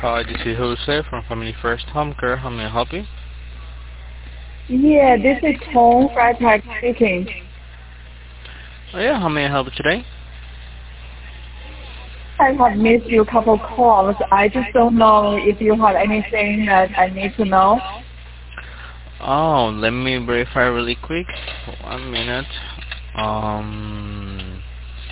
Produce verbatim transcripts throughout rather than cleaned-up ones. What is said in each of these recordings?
Hi, this is Jose from Family First Home Care. How may I help you? Yeah, this is Tom Freitag speaking. Oh, yeah, how may I help you today? I have missed you a couple calls. I just don't know if you have anything that I need to know. Oh, let me verify really quick. One minute. Um,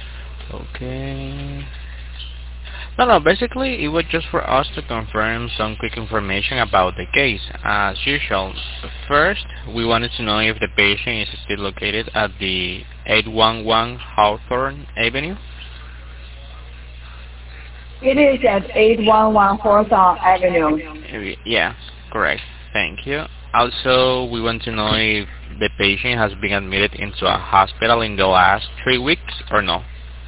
okay. No, no, basically it was just for us to confirm some quick information about the case. As usual, first, we wanted to know if the patient is still located at the eight one one Hawthorne Avenue. It is at eight one one Hawthorne Avenue. Uh, Yeah, correct. Thank you. Also, we want to know if the patient has been admitted into a hospital in the last three weeks or no.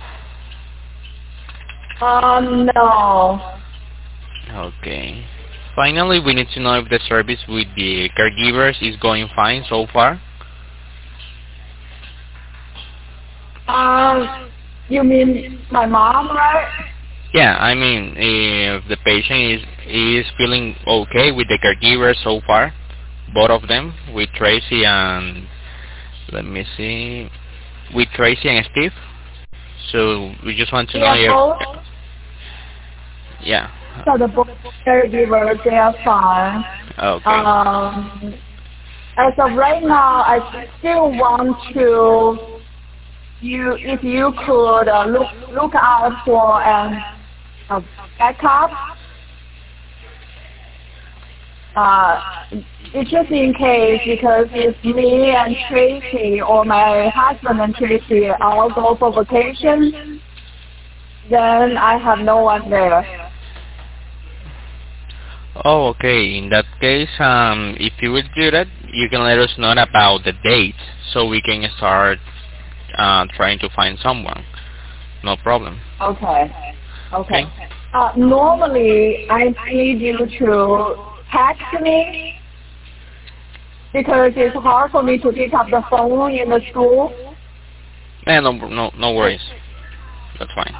Um, no. Okay. Finally, we need to know if the service with the caregivers is going fine so far. Um, you mean my mom, right? Yeah, I mean, if the patient is is feeling okay with the caregivers so far, both of them, with Tracy and, let me see, with Tracy and Steve. So we just want to know Yeah, if, both. yeah. So the both caregivers, they are fine. Okay. Um, as of right now, I still want to, you, if you could uh, look look out for an a backup. Uh, it's just in case because if me and Tracy or my husband and Tracy all go for vacation, then I have no one there. Oh, okay. In that case, um, if you would do that, you can let us know about the date so we can start uh, trying to find someone. No problem. Okay. Okay. Okay. Uh, normally, I need you to text me because it's hard for me to pick up the phone in the school. Yeah, no, no, no worries. That's fine.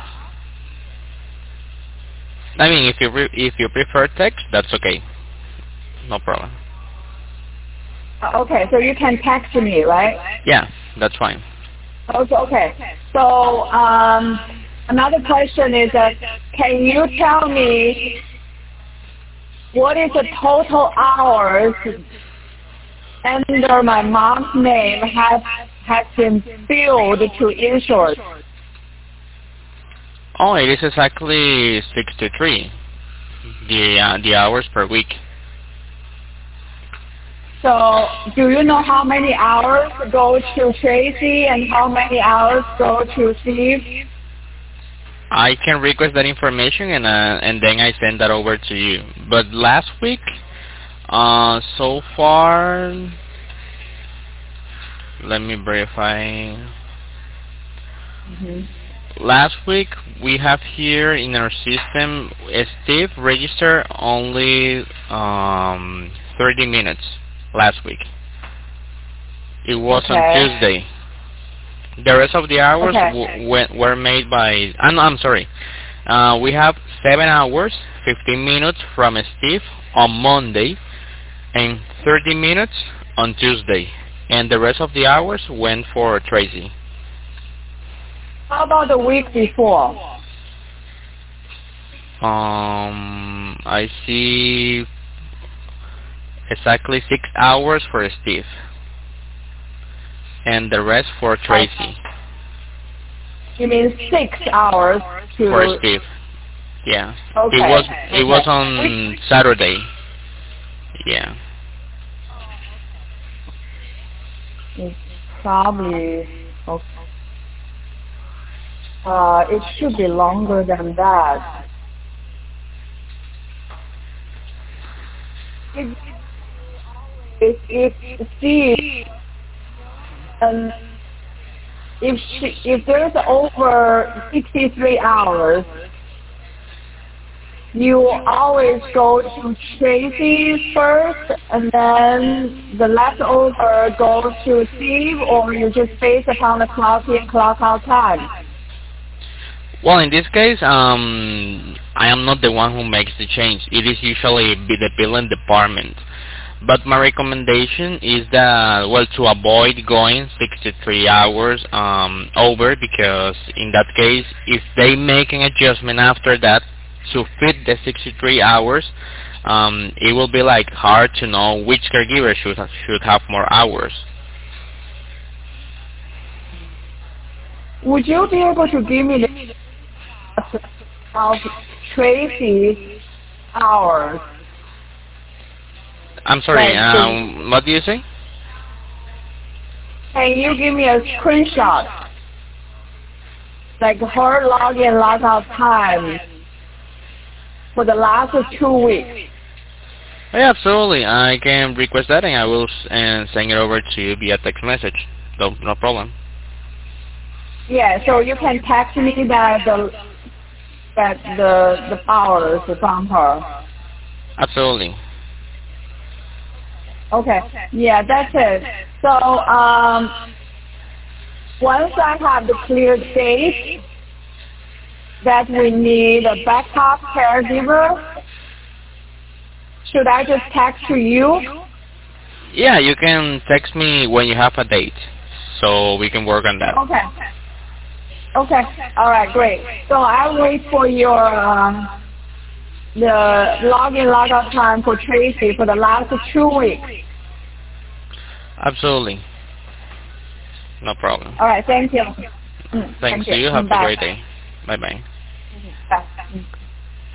I mean, if you pre- if you prefer text, that's okay. No problem. Uh, Okay, so you can text me, right? Yeah, that's fine. Okay. Okay. So um, another question is that can you tell me what is the total hours under my mom's name has has been billed to insurance? Oh, it is exactly sixty-three. The uh, the hours per week. So do you know how many hours go to Tracy and how many hours go to Steve? I can request that information and uh, and then I send that over to you. But last week, uh, so far, let me verify. Mm-hmm. Last week we have here in our system Steve registered only um, thirty minutes last week. It was on Okay. Tuesday. The rest of the hours Okay. w- w- were made by. I'm, I'm sorry. Uh, we have seven hours, fifteen minutes from Steve on Monday, and thirty minutes on Tuesday, and the rest of the hours went for Tracy. How about the week before? Um, I see exactly six hours for Steve, and the rest for Uh, Tracy. you mean six hours For to? Steve, yeah. It Okay. was it was Okay. Which on Saturday. Yeah. is probably okay. Uh, it should be longer than that. If if, if Steve, um, if she, if there's over sixty-three hours, you always go to Tracy first, and then the leftover goes to Steve, or you just base upon the clock in, clock out time. Well, in this case, um, I am not the one who makes the change. It is usually be the billing department. But my recommendation is that, well, to avoid going sixty-three hours um, over, because in that case, if they make an adjustment after that to fit the sixty-three hours, um, it will be like hard to know which caregiver should have, should have more hours. Would you be able to give me the of Tracy's hours? I'm sorry, Like, um, what do you say? can you give me a screenshot? Like her login, logout time for the last two weeks. Yeah, absolutely. I can request that, and I will s- and send it over to you via text message. No, no problem. Yeah, so you can text me that the that the the hours from her. Absolutely. Okay. Yeah, that's it. So um, once I have the clear date that we need a backup caregiver, should I just text to you? Yeah, you can text me when you have a date, so we can work on that. Okay. Okay. All right. Great. So I'll wait for your um, the login logout time for Tracy for the last two weeks. Absolutely. No problem. All right. Thank you. Mm, Thanks thank to you. you. Have Mm, a Bye. great day. Bye-bye. Bye. Mm.